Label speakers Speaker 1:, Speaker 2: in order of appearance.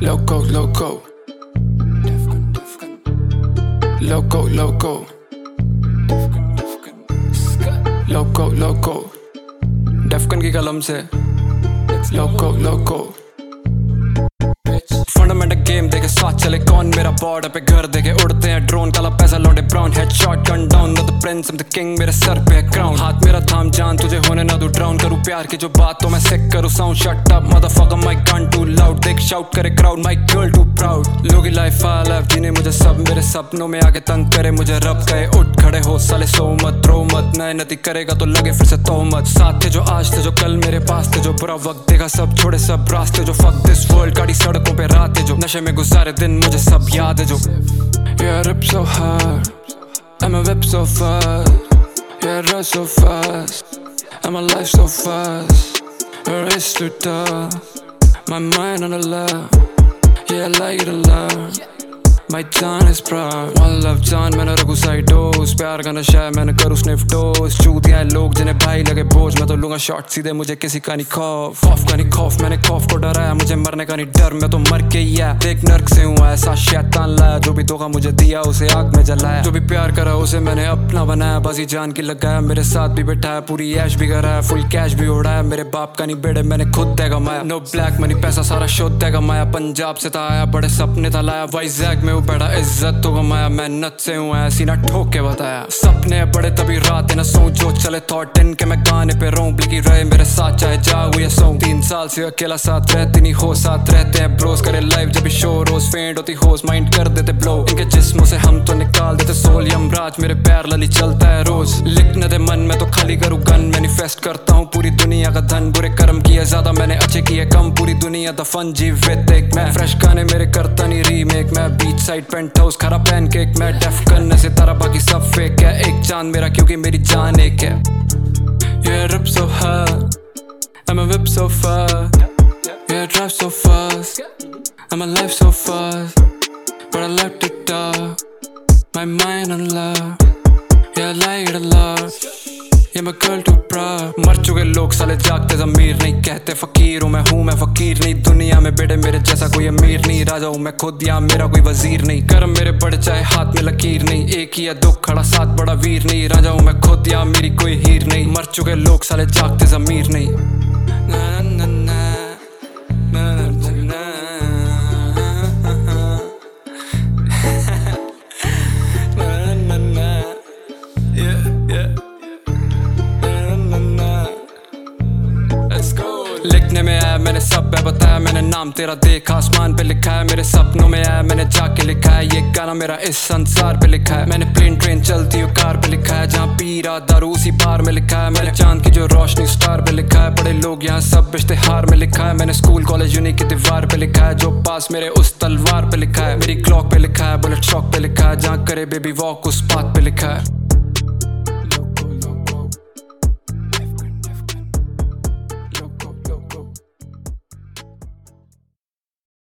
Speaker 1: Loco, loco. Loco, loco. Loco, loco. डेफकन की कलम से Loco, loco. फंडामेंटल गेम देखे साथ चले कौन मेरा बॉर्डर पे घर देखे उड़ते हैं ड्रोन काला पैसा लौटे brown head shot gun down the prince of the king मेरे सर पे है क्राउन हाथ मेरा थाम जान तुझे होने ना दूं ड्राउन करूं प्यार की जो बात तो मैं सिक करूं sound shut up motherfucker my gun too loud देख शाउट करे crowd my girl too proud लोगी लाइफ आई लव जीने मुझे सब मेरे सपनों में आके तंग करे मुझे रब कहे उठ खड़े हो साले सो मत रो मत नए नती करेगा तो लगे फिर से तो मत साथ थे जो आज थे जो कल मेरे पास थे जो बुरा वक्त देखा सब छोड़े सब रास्ते जो फक दिस वर्ल्ड काटी सड़कों पे रात है जो नशे में गुजारे दिन मुझे सब याद है जो Yeah, I rip so hard and my whip so fast Yeah, I rush so fast and my life so fast Her wrist too tough My mind on the love Yeah, I like it a lot My जान is proud One love जान मैंने रखूं side dose प्यार का नशा है मैंने करूं स्निफ डोज चूतिया है लोग जिन्हें भाई लगे बोझ मैं तो लूंगा शॉट सीधे मुझे किसी का नहीं खौफ का नहीं खौफ मैंने खौफ को डराया मुझे मरने का नहीं डर मैं तो मर के ही है देख नर्क से हूँ ऐसा शैतान लाया जो भी धोखा मुझे दिया उसे आग में जलाया जो भी प्यार करा उसे मैंने अपना बनाया बाजी जान की लगाया मेरे साथ भी बैठाया पूरी ऐश भी कराया फुल कैश भी उड़ाया मेरे बाप का नहीं बेड़े मैंने खुद तय कमाया नो ब्लैक मनी पैसा सारा शुद्ध तय कमाया पंजाब से था आया बड़े सपने था लाया वाइजैक में बैठा इज्जत तो कमाया मैं नत से हूँ आया सीना ठोक के बताया सपने बड़े तभी रात न सो जो चले थॉट इन के मैं गाने पे रोऊं ब्लिकी रहे मेरे साथ चाहे जागू या सो 3 साल से अकेला साथ रहती नहीं हो साथ रहते हैं ब्रोस करे लाइव जब भी शो रोज फेंट होती होश माइंड कर देते ब्लो इनके जिस्मों से हम तो निकाल देते सोल यमराज मेरे पैर लली चलता है रोज लिखने दे मन में तो खाली करूँ गन मैनिफेस्ट करता हूँ पूरी दुनिया का धन बुरे कर्म किए ज्यादा मैंने अच्छे किए कम पूरी दुनिया दफन जीवित एक मैं फ्रेश गाने मेरे करता नहीं रीमेक मैं बीच साइड पेंट हाउस खरा पैनकेक मैं डेफ करने से तारा बाकी सब फेक है एक चांद मेरा क्योंकि मेरी जान एक है Yeah, I rip so hard and my whip so fast Yeah, I drive so fast and my life so fast But I left it dark My mind on love Yeah, I like it a lot Yeah, my girl too proud मर चुके लोग साले जागते ज़मीर नहीं कहते फकीर हूँ मैं फकीर नहीं दुनिया में बेटे मेरे जैसा कोई अमीर नहीं राजा हूँ मैं खुद या मेरा कोई वजीर नहीं कर्म मेरे बड़े चाहे हाथ में लकीर नहीं एक ही है दुख खड़ा साथ बड़ा वीर नहीं राजा हूँ मैं खुद या मेरी कोई हीर नहीं मर चुके लोग साले जागते ज़मीर नहीं ना ना ना ना ना ना लिखने में आया मैंने सब है बताया मैंने नाम तेरा देखा आसमान पे लिखा है मेरे सपनों में आया मैंने जाके लिखा है ये गाना मेरा इस संसार पे लिखा है मैंने प्लेन ट्रेन चलती हूँ कार पे लिखा है जहाँ पीरा दारू उसी बार में लिखा है मैंने चांद की जो रोशनी स्टार पे लिखा है बड़े लोग यहाँ सब इश्तेहार में लिखा है मैंने स्कूल कॉलेज यूनी की दीवार पे लिखा है जो पास मेरे उस तलवार पे लिखा है मेरी क्लॉक पे लिखा है बुलेट शॉक पे लिखा है जहाँ करे बेबी वॉक उस बात पे लिखा है